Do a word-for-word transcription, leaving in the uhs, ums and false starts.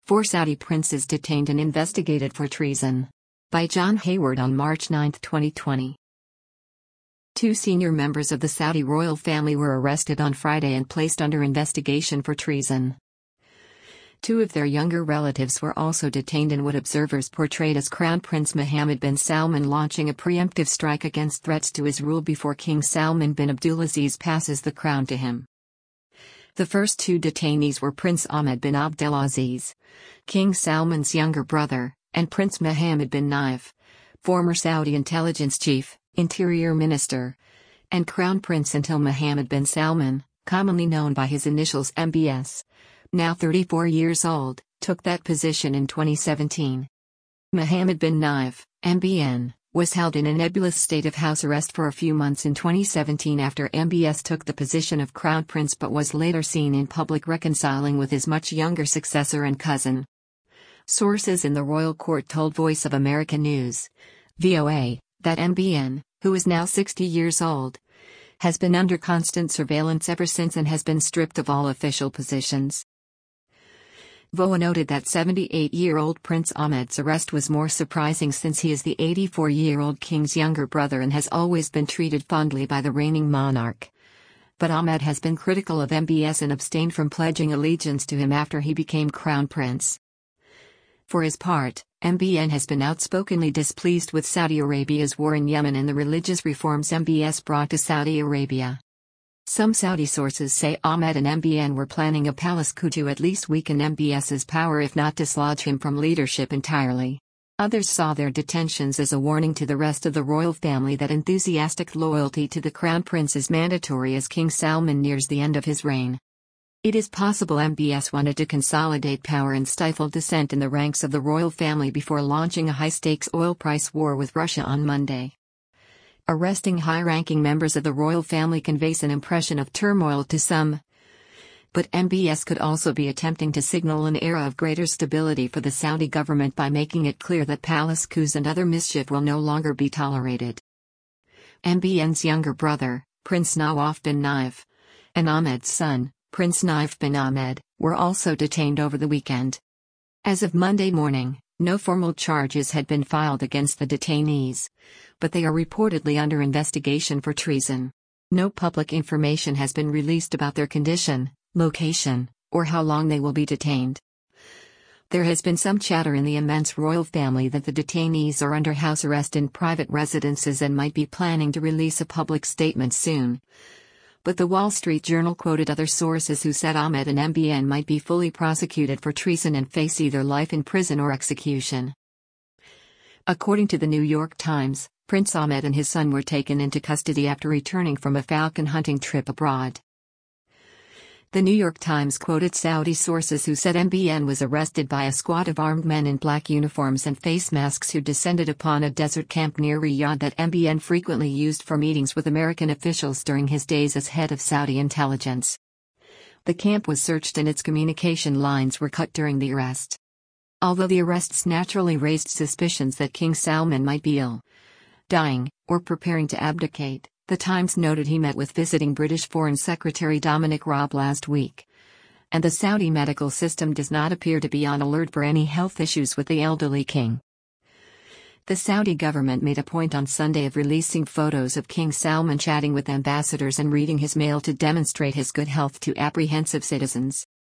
Four Saudi princes detained and investigated for treason. By John Hayward on March ninth, twenty twenty. Two senior members of the Saudi royal family were arrested on Friday and placed under investigation for treason. Two of their younger relatives were also detained in what observers portrayed as Crown Prince Mohammed bin Salman launching a preemptive strike against threats to his rule before King Salman bin Abdulaziz passes the crown to him. The first two detainees were Prince Ahmed bin Abdulaziz, King Salman's younger brother, and Prince Mohammed bin Naif, former Saudi intelligence chief, interior minister, and crown prince until Mohammed bin Salman, commonly known by his initials M B S, now thirty-four years old, took that position in twenty seventeen. Mohammed bin Naif, M B N, was held in a nebulous state of house arrest for a few months in twenty seventeen after M B S took the position of crown prince but was later seen in public reconciling with his much younger successor and cousin. Sources in the royal court told Voice of America News, V O A, that M B N, who is now sixty years old, has been under constant surveillance ever since and has been stripped of all official positions. V O A noted that seventy-eight-year-old Prince Ahmed's arrest was more surprising since he is the eighty-four-year-old king's younger brother and has always been treated fondly by the reigning monarch. But Ahmed has been critical of M B S and abstained from pledging allegiance to him after he became crown prince. For his part, M B N has been outspokenly displeased with Saudi Arabia's war in Yemen and the religious reforms M B S brought to Saudi Arabia. Some Saudi sources say Ahmed and M B N were planning a palace coup to at least weaken M B S's power if not dislodge him from leadership entirely. Others saw their detentions as a warning to the rest of the royal family that enthusiastic loyalty to the crown prince is mandatory as King Salman nears the end of his reign. It is possible M B S wanted to consolidate power and stifle dissent in the ranks of the royal family before launching a high-stakes oil price war with Russia on Monday. Arresting high-ranking members of the royal family conveys an impression of turmoil to some. But M B S could also be attempting to signal an era of greater stability for the Saudi government by making it clear that palace coups and other mischief will no longer be tolerated. M B N's younger brother, Prince Nawaf bin Naif, and Ahmed's son, Prince Naif bin Ahmed, were also detained over the weekend. As of Monday morning, no formal charges had been filed against the detainees, but they are reportedly under investigation for treason. No public information has been released about their condition, location, or how long they will be detained. There has been some chatter in the immense royal family that the detainees are under house arrest in private residences and might be planning to release a public statement soon. But the Wall Street Journal quoted other sources who said Ahmed and M B N might be fully prosecuted for treason and face either life in prison or execution. According to the New York Times, Prince Ahmed and his son were taken into custody after returning from a falcon hunting trip abroad. The New York Times quoted Saudi sources who said M B N was arrested by a squad of armed men in black uniforms and face masks who descended upon a desert camp near Riyadh that M B N frequently used for meetings with American officials during his days as head of Saudi intelligence. The camp was searched and its communication lines were cut during the arrest. Although the arrests naturally raised suspicions that King Salman might be ill, dying, or preparing to abdicate, The Times noted he met with visiting British Foreign Secretary Dominic Raab last week. And the Saudi medical system does not appear to be on alert for any health issues with the elderly king. The Saudi government made a point on Sunday of releasing photos of King Salman chatting with ambassadors and reading his mail to demonstrate his good health to apprehensive citizens.